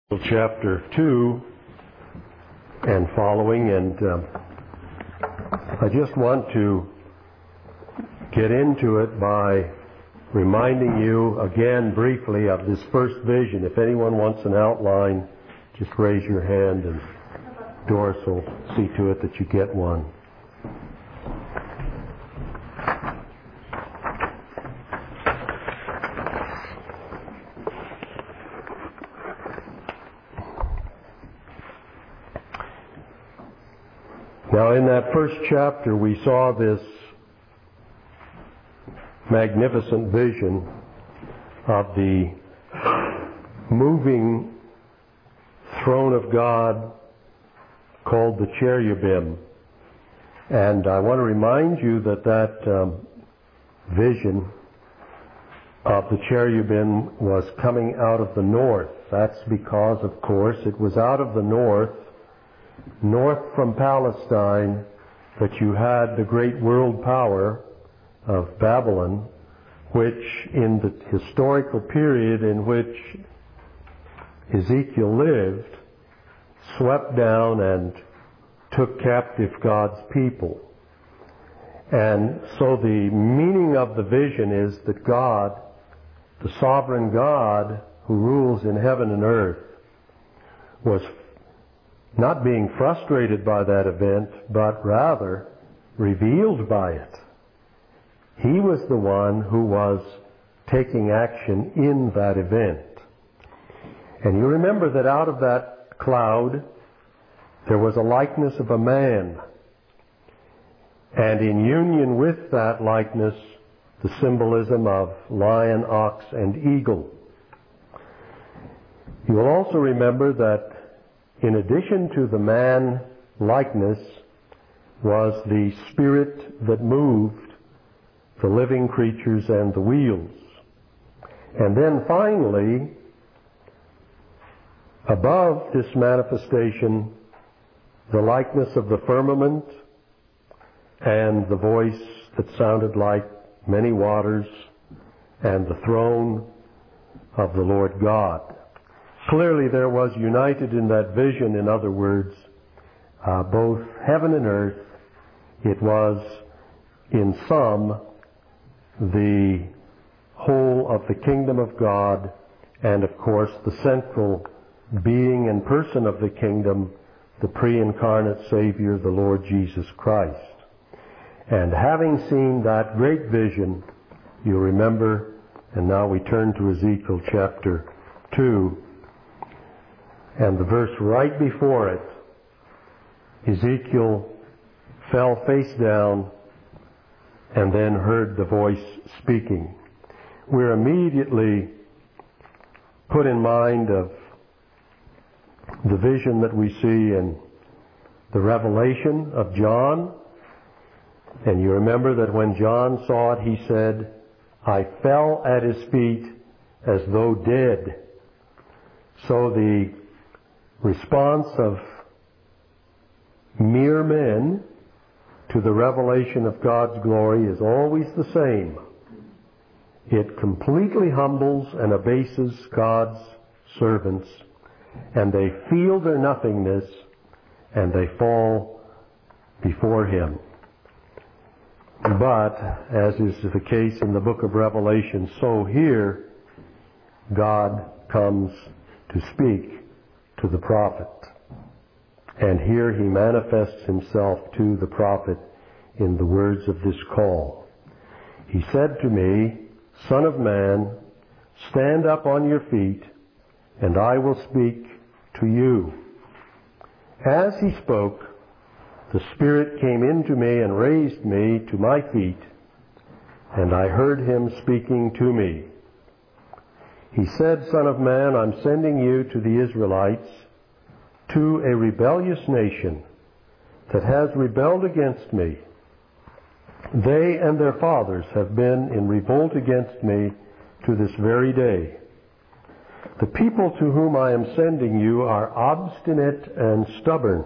Chapter 2 and following, and I just want to get into it by reminding you again briefly of this first vision. If anyone wants an outline, just raise your hand and Doris will see to it that you get one. Now, in that first chapter, we saw this magnificent vision of the moving throne of God called the cherubim. And I want to remind you that vision of the cherubim was coming out of the north. That's because, of course, it was out of the north from Palestine, that you had the great world power of Babylon, which in the historical period in which Ezekiel lived, swept down and took captive God's people. And so the meaning of the vision is that God, the sovereign God who rules in heaven and earth, was not being frustrated by that event, but rather revealed by it. He was the one who was taking action in that event. And you remember that out of that cloud, there was a likeness of a man. And in union with that likeness, the symbolism of lion, ox, and eagle. You will also remember that in addition to the man likeness was the spirit that moved the living creatures and the wheels. And then finally, above this manifestation, the likeness of the firmament and the voice that sounded like many waters and the throne of the Lord God. Clearly there was united in that vision, in other words, both heaven and earth. It was, in sum, the whole of the kingdom of God, and of course the central being and person of the kingdom, the pre-incarnate Savior, the Lord Jesus Christ. And having seen that great vision, you remember, and now we turn to Ezekiel chapter 2, and the verse right before it, Ezekiel fell face down and then heard the voice speaking. We're immediately put in mind of the vision that we see in the Revelation of John. And you remember that when John saw it, he said, "I fell at his feet as though dead." So the response of mere men to the revelation of God's glory is always the same. It completely humbles and abases God's servants, and they feel their nothingness, and they fall before Him. But, as is the case in the book of Revelation, so here God comes to speak to the prophet. And here He manifests Himself to the prophet in the words of this call. He said to me, "Son of man, stand up on your feet, and I will speak to you." As He spoke, the Spirit came into me and raised me to my feet, and I heard Him speaking to me. He said, "Son of man, I'm sending you to the Israelites, to a rebellious nation that has rebelled against me. They and their fathers have been in revolt against me to this very day. The people to whom I am sending you are obstinate and stubborn.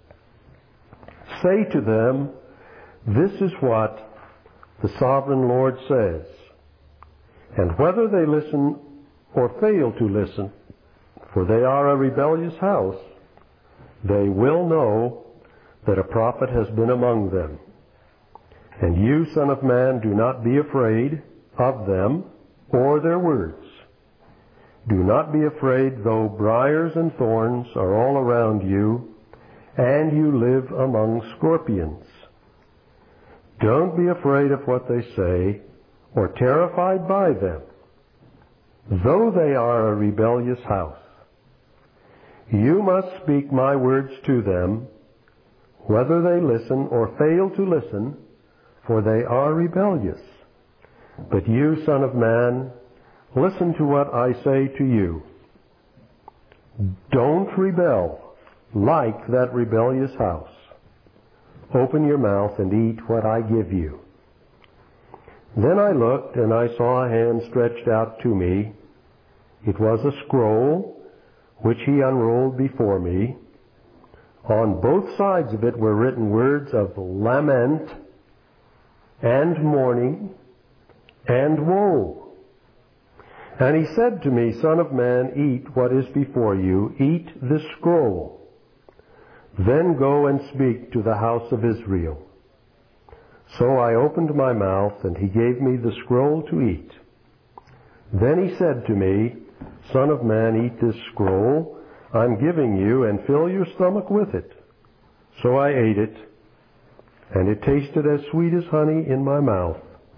Say to them, this is what the sovereign Lord says. And whether they listen or fail to listen, for they are a rebellious house, they will know that a prophet has been among them. And you, Son of Man, do not be afraid of them or their words. Do not be afraid, though briars and thorns are all around you, and you live among scorpions. Don't be afraid of what they say, or terrified by them, though they are a rebellious house. You must speak my words to them, whether they listen or fail to listen, for they are rebellious. But you, Son of Man, listen to what I say to you. Don't rebel like that rebellious house. Open your mouth and eat what I give you. Then I looked, and I saw a hand stretched out to me. It was a scroll, which he unrolled before me. On both sides of it were written words of lament and mourning and woe. And he said to me, Son of man, eat what is before you, eat this scroll. Then go and speak to the house of Israel. So I opened my mouth, and he gave me the scroll to eat. Then he said to me, Son of man, eat this scroll I'm giving you, and fill your stomach with it. So I ate it, and it tasted as sweet as honey in my mouth.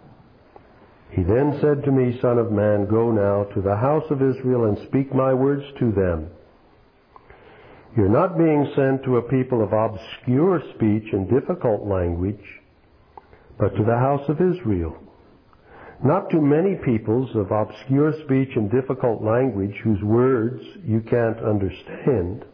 He then said to me, Son of man, go now to the house of Israel and speak my words to them. You're not being sent to a people of obscure speech and difficult language, but to the house of Israel. Not to many peoples of obscure speech and difficult language whose words you can't understand.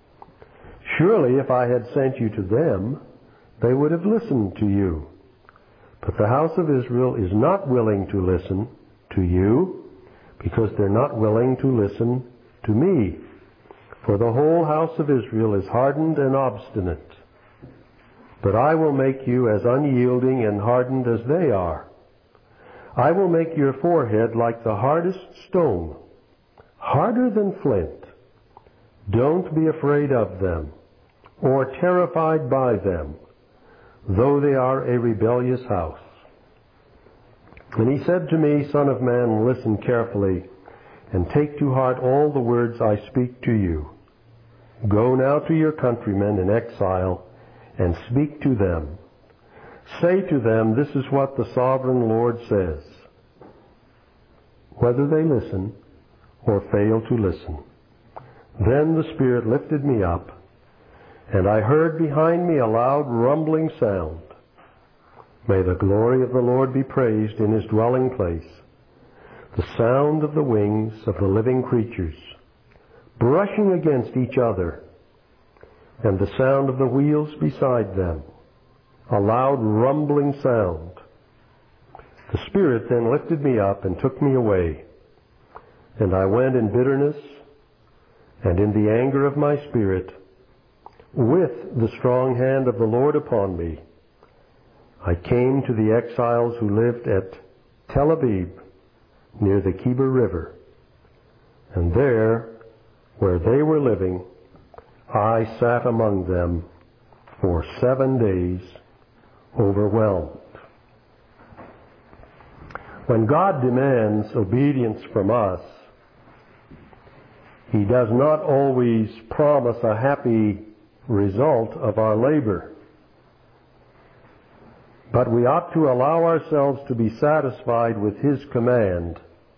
Surely if I had sent you to them, they would have listened to you. But the house of Israel is not willing to listen to you, because they're not willing to listen to me. For the whole house of Israel is hardened and obstinate. But I will make you as unyielding and hardened as they are. I will make your forehead like the hardest stone, harder than flint. Don't be afraid of them, or terrified by them, though they are a rebellious house. And he said to me, Son of man, listen carefully, and take to heart all the words I speak to you. Go now to your countrymen in exile, and speak to them. Say to them, this is what the sovereign Lord says, whether they listen or fail to listen. Then the Spirit lifted me up, and I heard behind me a loud rumbling sound. May the glory of the Lord be praised in his dwelling place. The sound of the wings of the living creatures, brushing against each other, and the sound of the wheels beside them, a loud rumbling sound. The Spirit then lifted me up and took me away, and I went in bitterness and in the anger of my spirit, with the strong hand of the Lord upon me. I came to the exiles who lived at Tel Aviv, near the Kebir River, and there, where they were living, I sat among them for 7 days, overwhelmed. When God demands obedience from us, he does not always promise a happy result of our labor. But we ought to allow ourselves to be satisfied with his command,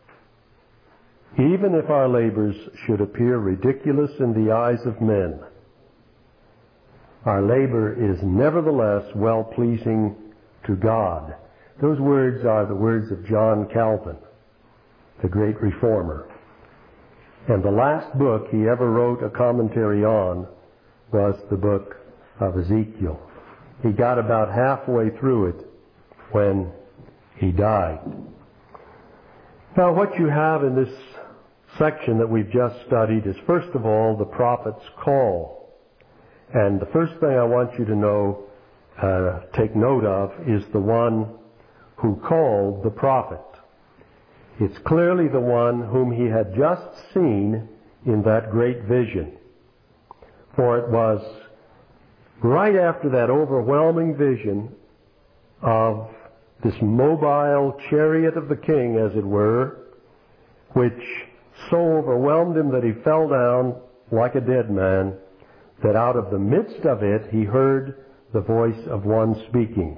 even if our labors should appear ridiculous in the eyes of men. Our labor is nevertheless well-pleasing to God. Those words are the words of John Calvin, the great reformer. And the last book he ever wrote a commentary on was the book of Ezekiel. He got about halfway through it when he died. Now, what you have in this section that we've just studied is, first of all, the prophet's call. And the first thing I want you to know, take note of, is the one who called the prophet. It's clearly the one whom he had just seen in that great vision. For it was right after that overwhelming vision of this mobile chariot of the king, as it were, which so overwhelmed him that he fell down like a dead man, that out of the midst of it he heard the voice of one speaking.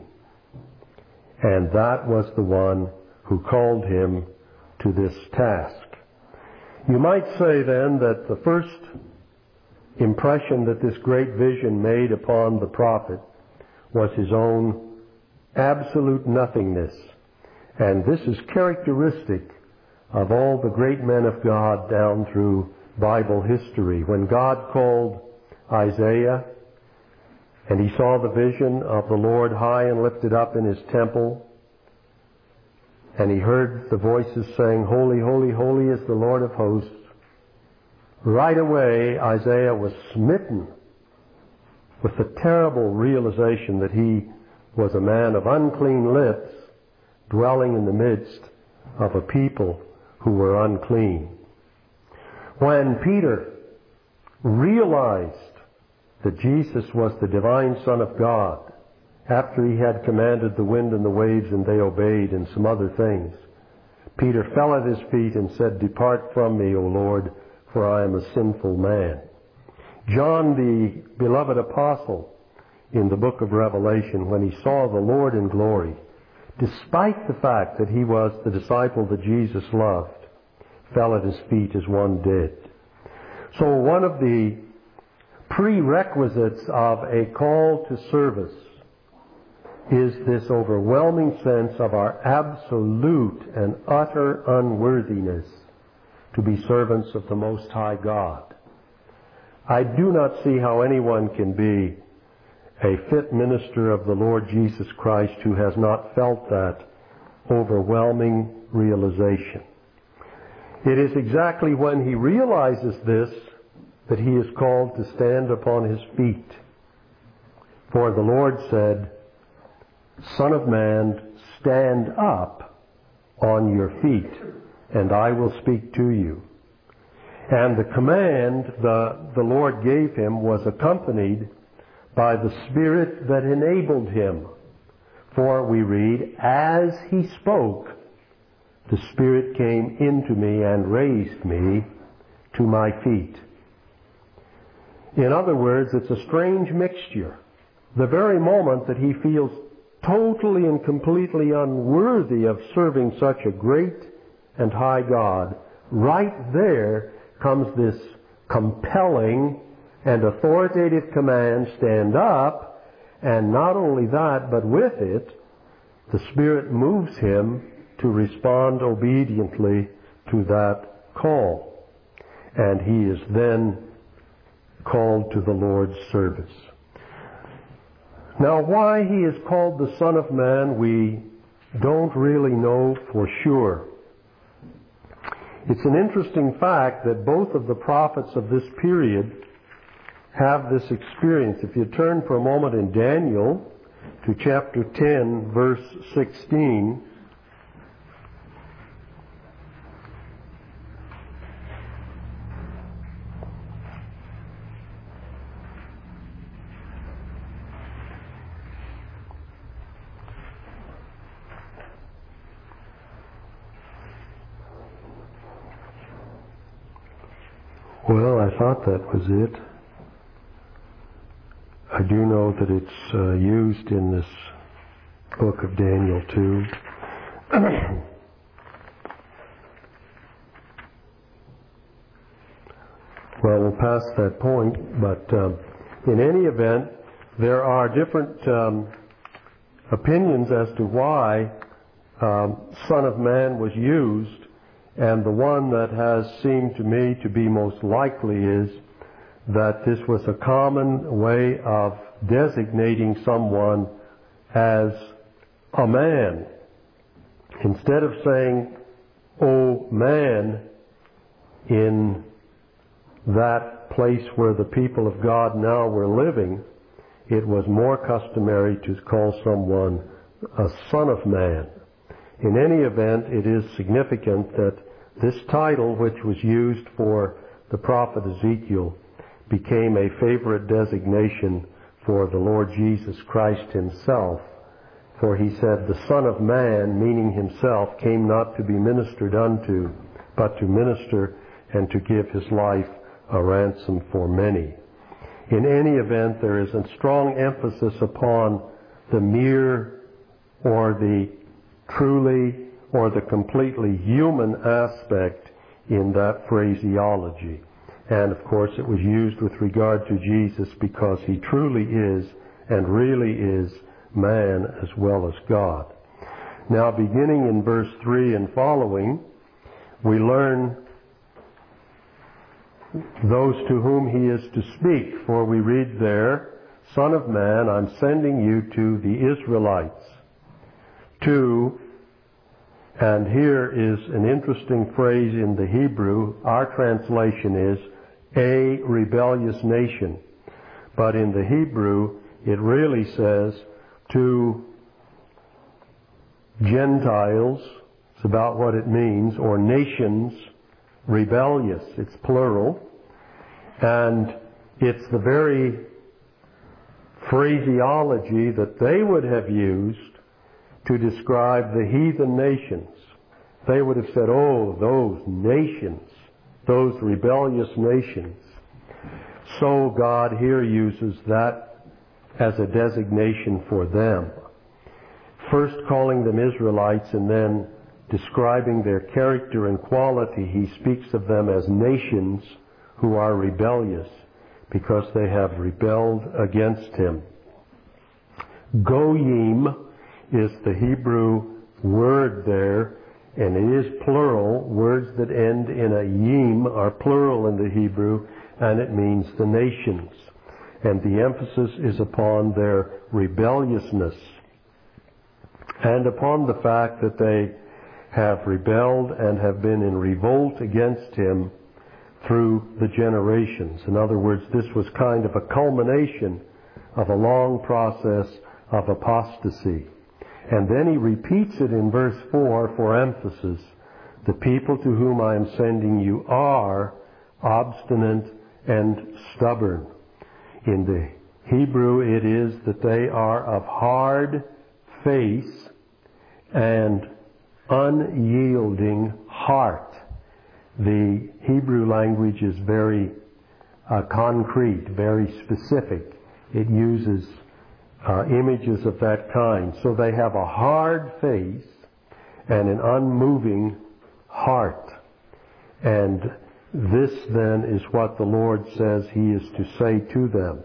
And that was the one who called him to this task. You might say then that the first impression that this great vision made upon the prophet was his own absolute nothingness. And this is characteristic of all the great men of God down through Bible history. When God called Isaiah, and he saw the vision of the Lord high and lifted up in his temple, and he heard the voices saying, "Holy, holy, holy is the Lord of hosts," right away Isaiah was smitten with the terrible realization that he was a man of unclean lips, dwelling in the midst of a people who were unclean. When Peter realized that Jesus was the divine Son of God, after he had commanded the wind and the waves and they obeyed and some other things, Peter fell at his feet and said, "Depart from me, O Lord, for I am a sinful man." John, the beloved apostle in the book of Revelation, when he saw the Lord in glory, despite the fact that he was the disciple that Jesus loved, fell at his feet as one dead. So one of the prerequisites of a call to service is this overwhelming sense of our absolute and utter unworthiness to be servants of the Most High God. I do not see how anyone can be a fit minister of the Lord Jesus Christ who has not felt that overwhelming realization. It is exactly when he realizes this that he is called to stand upon his feet. For the Lord said, "Son of man, stand up on your feet, and I will speak to you." And the command the Lord gave him was accompanied by the Spirit that enabled him. For we read, "As he spoke, the Spirit came into me and raised me to my feet." In other words, it's a strange mixture. The very moment that he feels totally and completely unworthy of serving such a great and high God, right there comes this compelling and authoritative command, "Stand up," and not only that, but with it, the Spirit moves him to respond obediently to that call. And he is then called to the Lord's service. Now, why he is called the Son of Man, we don't really know for sure. It's an interesting fact that both of the prophets of this period have this experience. If you turn for a moment in Daniel to chapter 10, verse 16, well, I thought that was it. I do know that it's used in this book of Daniel too. Well, we'll pass that point, but in any event, there are different opinions as to why Son of Man was used. And the one that has seemed to me to be most likely is that this was a common way of designating someone as a man. Instead of saying, "O man," in that place where the people of God now were living, it was more customary to call someone a son of man. In any event, it is significant that this title, which was used for the prophet Ezekiel became a favorite designation for the Lord Jesus Christ himself. For he said, the Son of Man, meaning himself, came not to be ministered unto, but to minister and to give his life a ransom for many. In any event, there is a strong emphasis upon the mere or the truly or the completely human aspect in that phraseology. And of course it was used with regard to Jesus because he truly is and really is man as well as God. Now beginning in verse 3 and following, we learn those to whom he is to speak. For we read there, Son of Man, I'm sending you to the Israelites. And here is an interesting phrase in the Hebrew. Our translation is a rebellious nation. But in the Hebrew, it really says to Gentiles, it's about what it means, or nations, rebellious. It's plural. And it's the very phraseology that they would have used to describe the heathen nations. They would have said, oh, those nations, those rebellious nations. So God here uses that as a designation for them. First calling them Israelites and then describing their character and quality, he speaks of them as nations who are rebellious because they have rebelled against him. Goyim is the Hebrew word there, and it is plural. Words that end in a yim are plural in the Hebrew, and it means the nations. And the emphasis is upon their rebelliousness and upon the fact that they have rebelled and have been in revolt against him through the generations. In other words, this was kind of a culmination of a long process of apostasy. And then he repeats it in verse 4 for emphasis. The people to whom I am sending you are obstinate and stubborn. In the Hebrew it is that they are of hard face and unyielding heart. The Hebrew language is very concrete, very specific. It uses images of that kind. So they have a hard face and an unmoving heart. And this then is what the Lord says he is to say to them.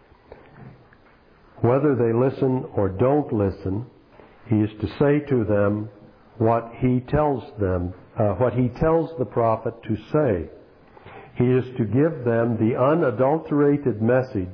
Whether they listen or don't listen, he is to say to them what he tells them, what he tells the prophet to say. He is to give them the unadulterated message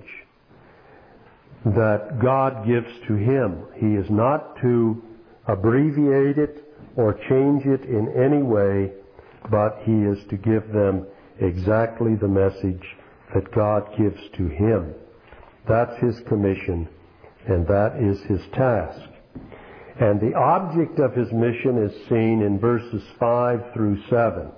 that God gives to him. He is not to abbreviate it or change it in any way, but he is to give them exactly the message that God gives to him. That's his commission, and that is his task. And the object of his mission is seen in verses 5 through 7.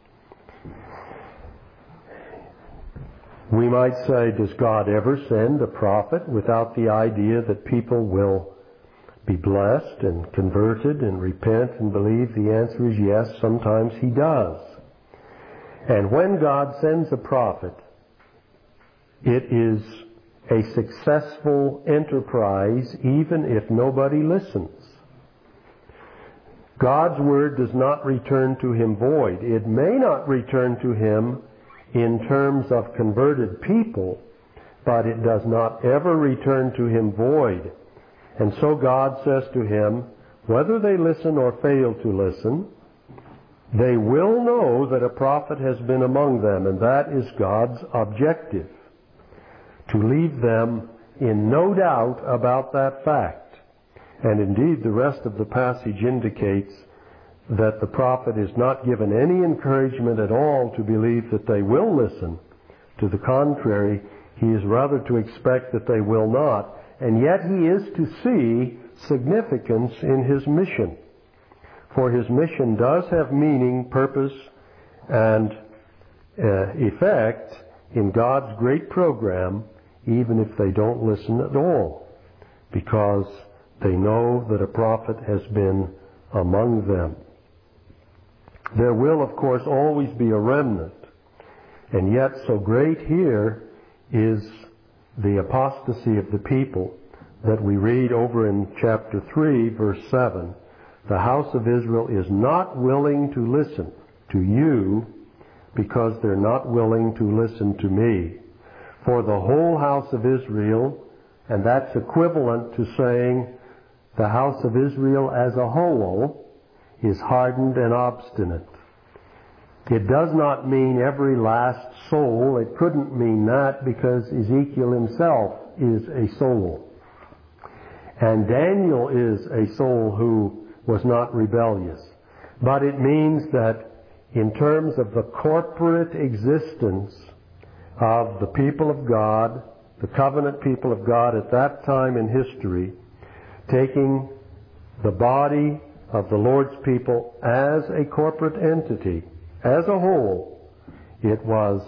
We might say, does God ever send a prophet without the idea that people will be blessed and converted and repent and believe? The answer is yes, sometimes he does. And when God sends a prophet, it is a successful enterprise even if nobody listens. God's word does not return to him void. It may not return to him in terms of converted people, but it does not ever return to him void. And so God says to him, whether they listen or fail to listen, they will know that a prophet has been among them, and that is God's objective, to leave them in no doubt about that fact. And indeed, the rest of the passage indicates that the prophet is not given any encouragement at all to believe that they will listen. To the contrary, he is rather to expect that they will not. And yet he is to see significance in his mission. For his mission does have meaning, purpose, and effect in God's great program, even if they don't listen at all, because they know that a prophet has been among them. There will, of course, always be a remnant, and yet so great here is the apostasy of the people that we read over in chapter 3, verse 7. The house of Israel is not willing to listen to you because they're not willing to listen to me. For the whole house of Israel, and that's equivalent to saying the house of Israel as a whole, is hardened and obstinate. It does not mean every last soul. It couldn't mean that because Ezekiel himself is a soul. And Daniel is a soul who was not rebellious. But it means that in terms of the corporate existence of the people of God, the covenant people of God at that time in history, taking the body of the Lord's people as a corporate entity, as a whole, it was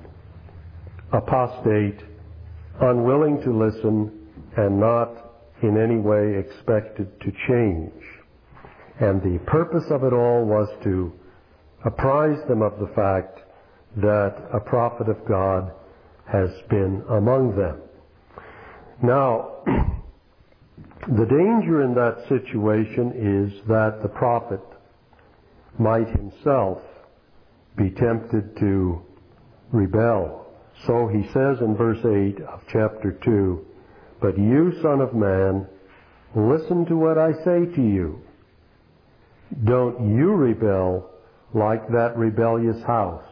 apostate, unwilling to listen, and not in any way expected to change. And the purpose of it all was to apprise them of the fact that a prophet of God has been among them. Now, the danger in that situation is that the prophet might himself be tempted to rebel. So he says in verse 8 of chapter 2, "But you, son of man, listen to what I say to you. Don't you rebel like that rebellious house.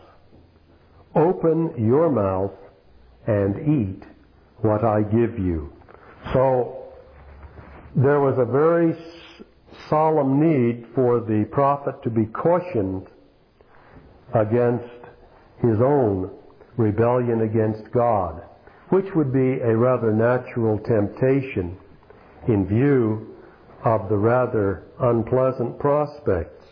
Open your mouth and eat what I give you." So there was a very solemn need for the prophet to be cautioned against his own rebellion against God, which would be a rather natural temptation in view of the rather unpleasant prospects.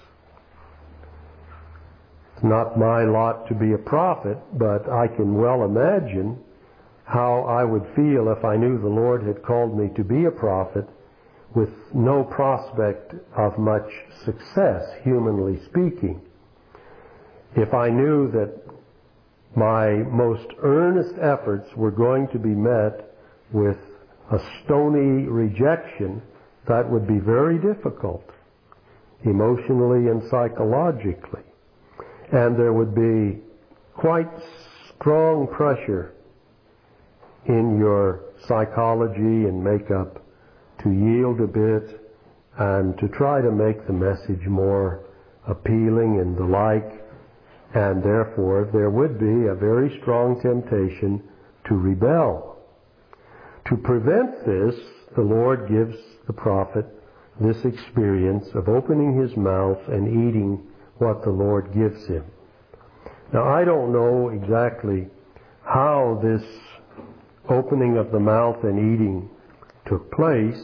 It's not my lot to be a prophet, but I can well imagine how I would feel if I knew the Lord had called me to be a prophet with no prospect of much success, humanly speaking. If I knew that my most earnest efforts were going to be met with a stony rejection, that would be very difficult, emotionally and psychologically. And there would be quite strong pressure in your psychology and makeup to yield a bit and to try to make the message more appealing and the like. And therefore, there would be a very strong temptation to rebel. To prevent this, the Lord gives the prophet this experience of opening his mouth and eating what the Lord gives him. Now, I don't know exactly how this opening of the mouth and eating took place,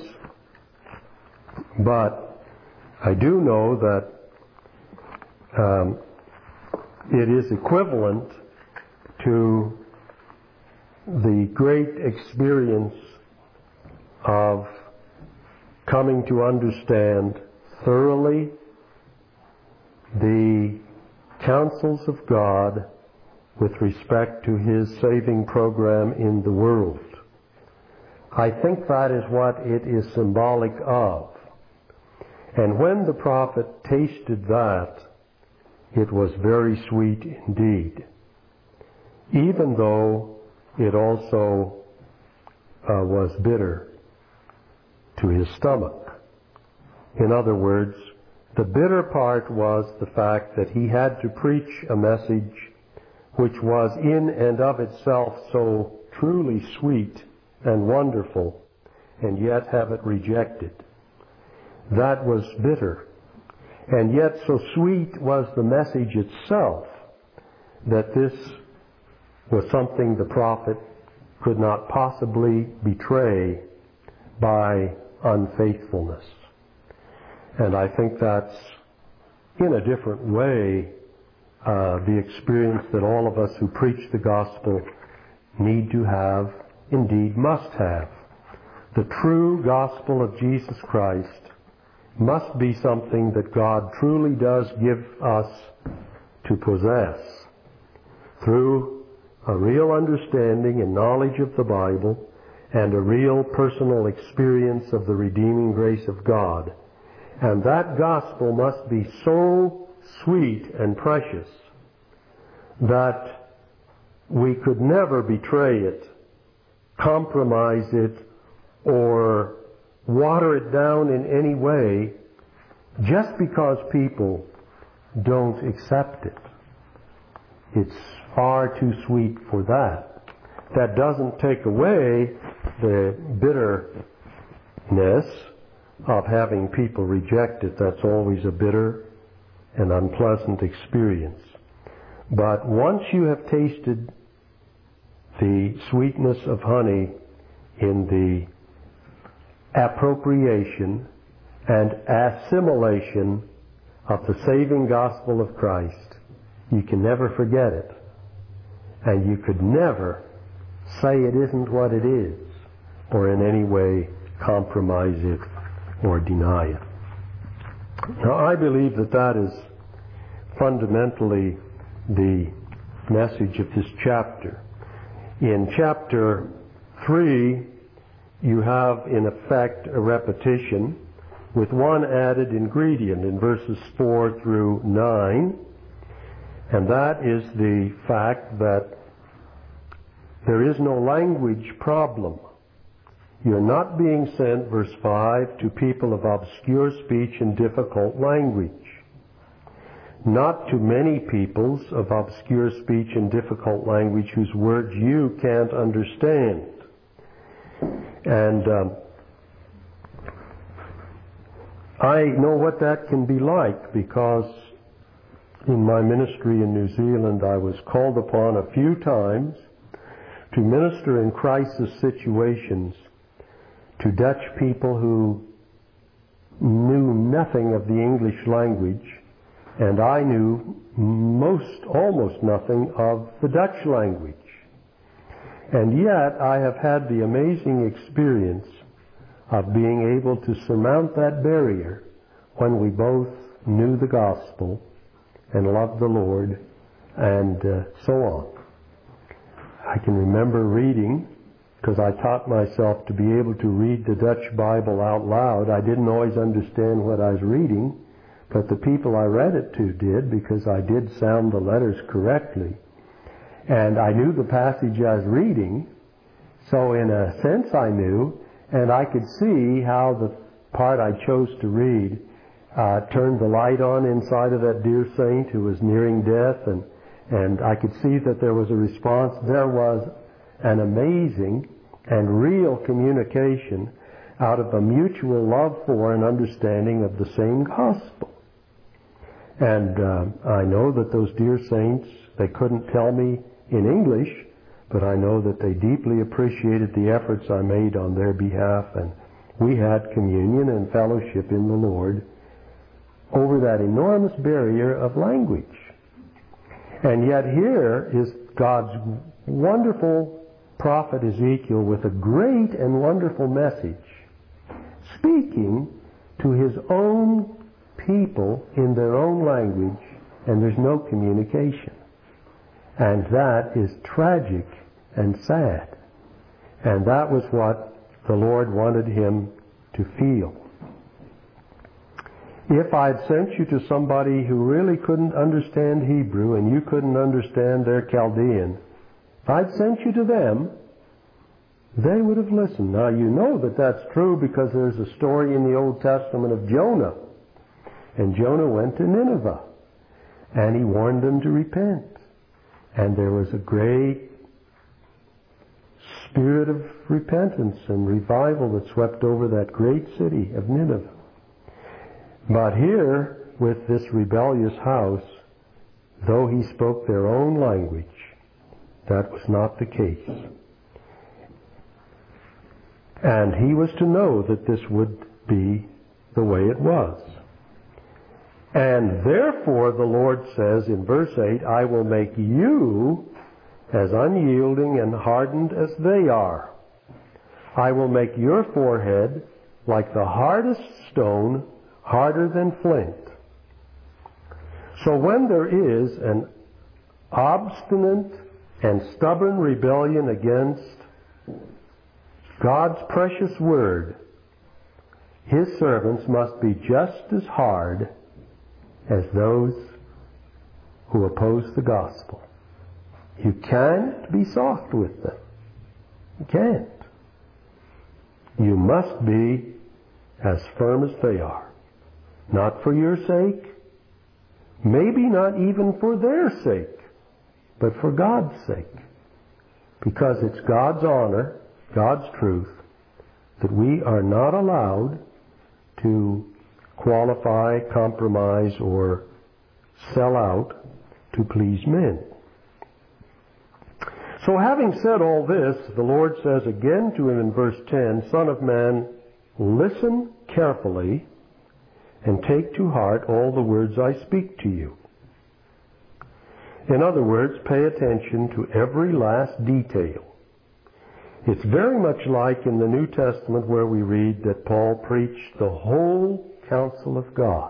but I do know that it is equivalent to the great experience of coming to understand thoroughly the counsels of God with respect to his saving program in the world. I think that is what it is symbolic of. And when the prophet tasted that, it was very sweet indeed, even though it also was bitter to his stomach. In other words, the bitter part was the fact that he had to preach a message which was in and of itself so truly sweet and wonderful, and yet have it rejected. That was bitter. And yet so sweet was the message itself that this was something the prophet could not possibly betray by unfaithfulness. And I think that's, in a different way, the experience that all of us who preach the gospel need to have, indeed must have. The true gospel of Jesus Christ must be something that God truly does give us to possess through a real understanding and knowledge of the Bible and a real personal experience of the redeeming grace of God. And that gospel must be so sweet and precious that we could never betray it, compromise it, or water it down in any way just because people don't accept it. It's far too sweet for that. That doesn't take away the bitterness of having people reject it. That's always a bitter and unpleasant experience. But once you have tasted the sweetness of honey in the appropriation and assimilation of the saving gospel of Christ, you can never forget it. And you could never say it isn't what it is, or in any way compromise it or deny it. Now, I believe that that is fundamentally the message of this chapter. In chapter 3, you have, in effect, a repetition with one added ingredient in verses 4 through 9, and that is the fact that there is no language problem. You're not being sent, verse 5, to people of obscure speech and difficult language. Not to many peoples of obscure speech and difficult language whose words you can't understand. And I know what that can be like, because in my ministry in New Zealand I was called upon a few times to minister in crisis situations to Dutch people who knew nothing of the English language, and I knew almost nothing of the Dutch language. And yet I have had the amazing experience of being able to surmount that barrier when we both knew the gospel and loved the Lord, and so on. I can remember reading, because I taught myself to be able to read the Dutch Bible out loud. I didn't always understand what I was reading, but the people I read it to did, because I did sound the letters correctly. And I knew the passage I was reading, so in a sense I knew, and I could see how the part I chose to read turned the light on inside of that dear saint who was nearing death, and I could see that there was a response. There was an amazing and real communication out of a mutual love for and understanding of the same gospel. And I know that those dear saints, they couldn't tell me in English, but I know that they deeply appreciated the efforts I made on their behalf, and we had communion and fellowship in the Lord over that enormous barrier of language. And yet here is God's wonderful prophet Ezekiel with a great and wonderful message, speaking to his own people in their own language, and there's no communication. And that is tragic and sad. And that was what the Lord wanted him to feel. If I'd sent you to somebody who really couldn't understand Hebrew and you couldn't understand their Chaldean, if I'd sent you to them, they would have listened. Now you know that that's true because there's a story in the Old Testament of Jonah. And Jonah went to Nineveh and he warned them to repent. And there was a great spirit of repentance and revival that swept over that great city of Nineveh. But here, with this rebellious house, though he spoke their own language, that was not the case. And he was to know that this would be the way it was. And therefore, the Lord says in verse 8, I will make you as unyielding and hardened as they are. I will make your forehead like the hardest stone, harder than flint. So when there is an obstinate and stubborn rebellion against God's precious word, His servants must be just as hard as those who oppose the gospel. You can't be soft with them. You can't. You must be as firm as they are. Not for your sake, maybe not even for their sake, but for God's sake. Because it's God's honor, God's truth, that we are not allowed to qualify, compromise, or sell out to please men. So having said all this, the Lord says again to him in verse 10, Son of man, listen carefully and take to heart all the words I speak to you. In other words, pay attention to every last detail. It's very much like in the New Testament where we read that Paul preached the whole counsel of God.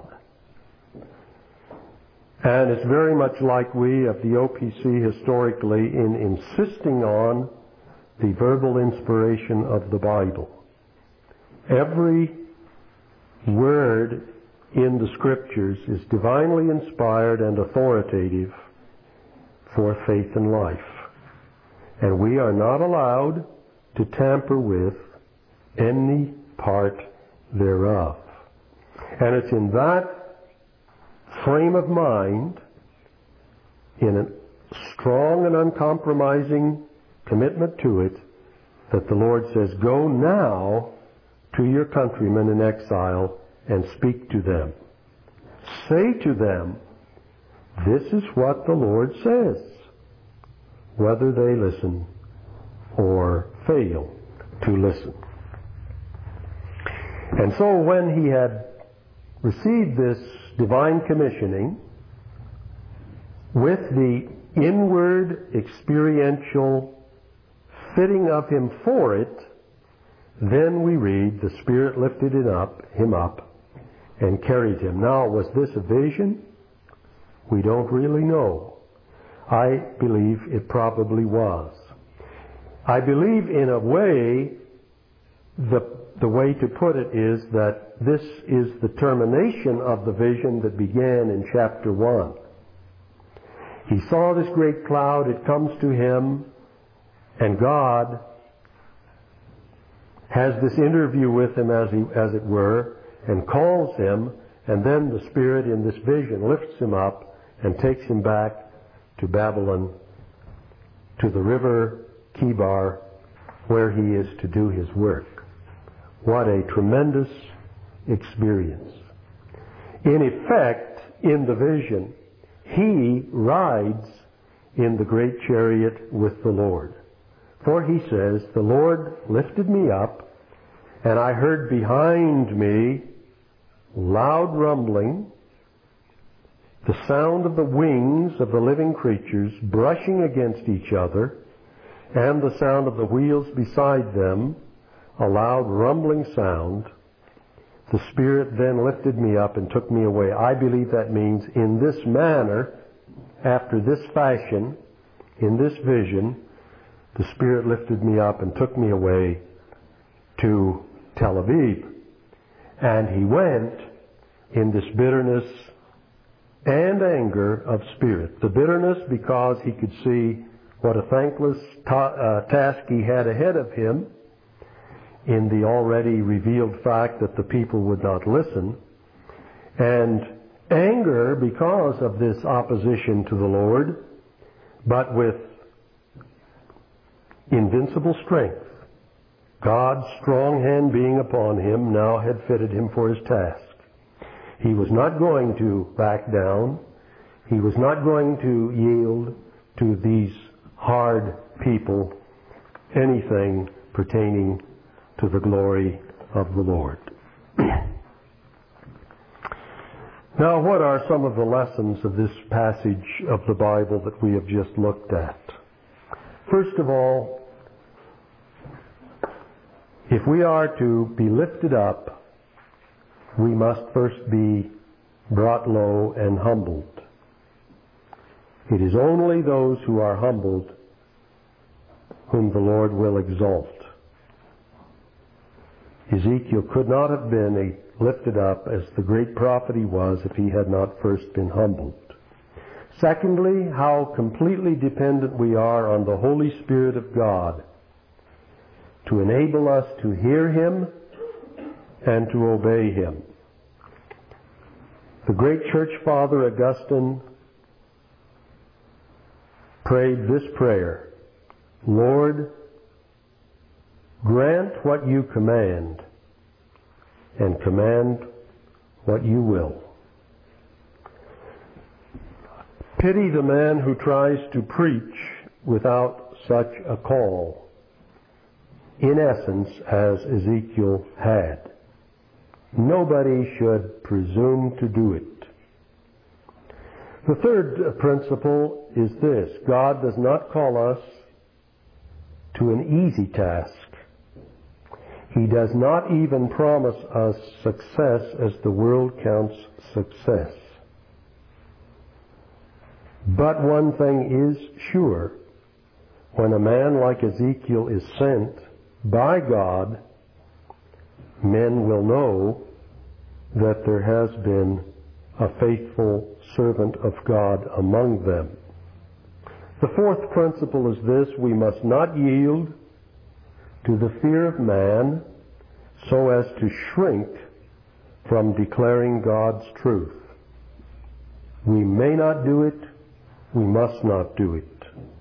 And it's very much like we of the OPC historically in insisting on the verbal inspiration of the Bible. Every word in the Scriptures is divinely inspired and authoritative for faith and life. And we are not allowed to tamper with any part thereof. And it's in that frame of mind, in a strong and uncompromising commitment to it, that the Lord says, go now to your countrymen in exile and speak to them. Say to them, this is what the Lord says, whether they listen or fail to listen. And so when he had received this divine commissioning, with the inward experiential fitting of him for it, then we read the Spirit lifted him up and carried him. Now, was this a vision? We don't really know. I believe it probably was. I believe in a way, the way to put it is that this is the termination of the vision that began in chapter 1. He saw this great cloud, it comes to him, and God has this interview with him, as it were, and calls him, and then the Spirit in this vision lifts him up and takes him back to Babylon, to the river Kibar, where he is to do his work. What a tremendous experience. In effect, in the vision, he rides in the great chariot with the Lord. For he says, the Lord lifted me up, and I heard behind me loud rumbling, the sound of the wings of the living creatures brushing against each other, and the sound of the wheels beside them, a loud rumbling sound. The Spirit then lifted me up and took me away. I believe that means in this manner, after this fashion, in this vision, the Spirit lifted me up and took me away to Tel Aviv. And he went in this bitterness and anger of spirit. The bitterness because he could see what a thankless task he had ahead of him in the already revealed fact that the people would not listen. And anger because of this opposition to the Lord, but with invincible strength. God's strong hand being upon him now had fitted him for his task. He was not going to back down. He was not going to yield to these hard people anything pertaining to the glory of the Lord. Now, what are some of the lessons of this passage of the Bible that we have just looked at? First of all, if we are to be lifted up, we must first be brought low and humbled. It is only those who are humbled whom the Lord will exalt. Ezekiel could not have been lifted up as the great prophet he was if he had not first been humbled. Secondly, how completely dependent we are on the Holy Spirit of God to enable us to hear Him and to obey Him. The great church father Augustine prayed this prayer: Lord, grant what you command, and command what you will. Pity the man who tries to preach without such a call, in essence, as Ezekiel had. Nobody should presume to do it. The third principle is this: God does not call us to an easy task. He does not even promise us success as the world counts success. But one thing is sure: when a man like Ezekiel is sent by God, men will know that there has been a faithful servant of God among them. The fourth principle is this: we must not yield to the fear of man so as to shrink from declaring God's truth. We may not do it, we must not do it.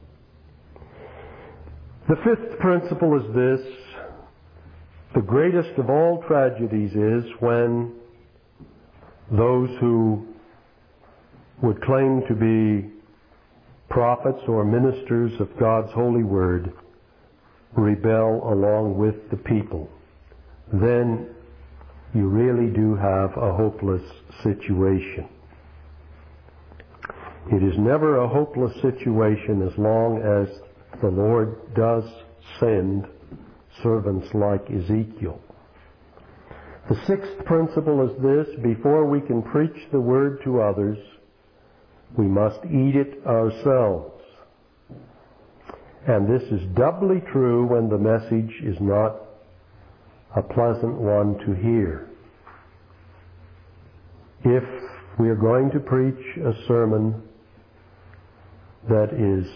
The fifth principle is this: the greatest of all tragedies is when those who would claim to be prophets or ministers of God's holy word rebel along with the people. Then you really do have a hopeless situation. It is never a hopeless situation as long as the Lord does send servants like Ezekiel. The sixth principle is this: before we can preach the word to others, we must eat it ourselves. And this is doubly true when the message is not a pleasant one to hear. If we are going to preach a sermon that is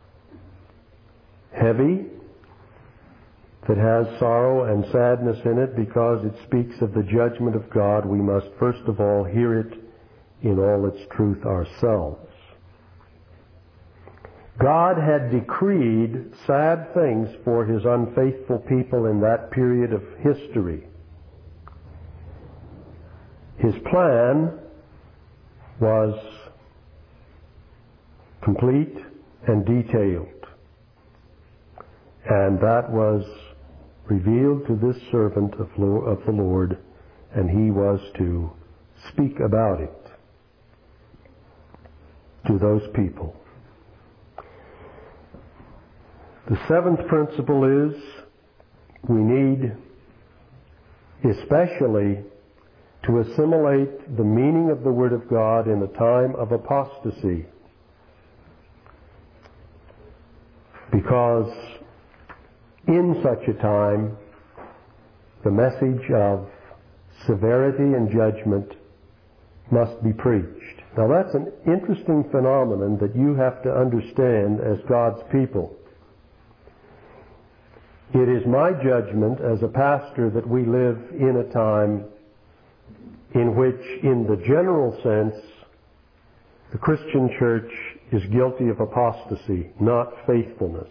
heavy, that has sorrow and sadness in it because it speaks of the judgment of God, we must first of all hear it in all its truth ourselves. God had decreed sad things for His unfaithful people in that period of history. His plan was complete and detailed, and that was revealed to this servant of the Lord, and he was to speak about it to those people. The seventh principle is we need especially to assimilate the meaning of the Word of God in a time of apostasy, because in such a time the message of severity and judgment must be preached. Now that's an interesting phenomenon that you have to understand as God's people. It is my judgment as a pastor that we live in a time in which, in the general sense, the Christian church is guilty of apostasy, not faithfulness.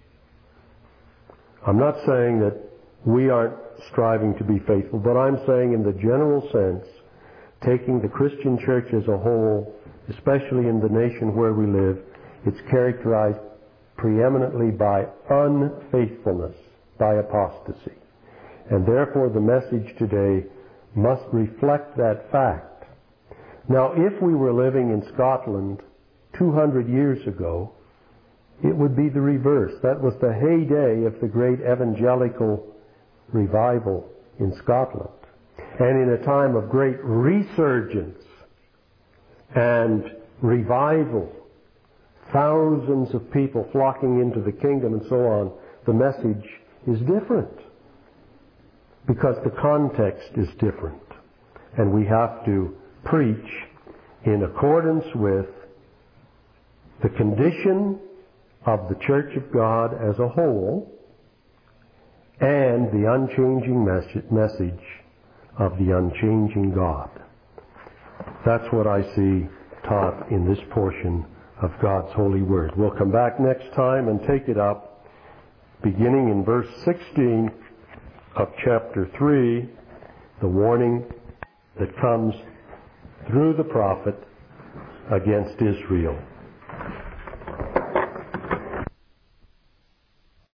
I'm not saying that we aren't striving to be faithful, but I'm saying in the general sense, taking the Christian church as a whole, especially in the nation where we live, it's characterized preeminently by unfaithfulness, by apostasy. And therefore the message today must reflect that fact. Now, if we were living in Scotland 200 years ago, it would be the reverse. That was the heyday of the great evangelical revival in Scotland. And in a time of great resurgence and revival, thousands of people flocking into the kingdom and so on, the message is different because the context is different. And we have to preach in accordance with the condition of the Church of God as a whole and the unchanging message of the unchanging God. That's what I see taught in this portion of God's holy word. We'll come back next time and take it up beginning in verse 16 of chapter 3, the warning that comes through the prophet against Israel.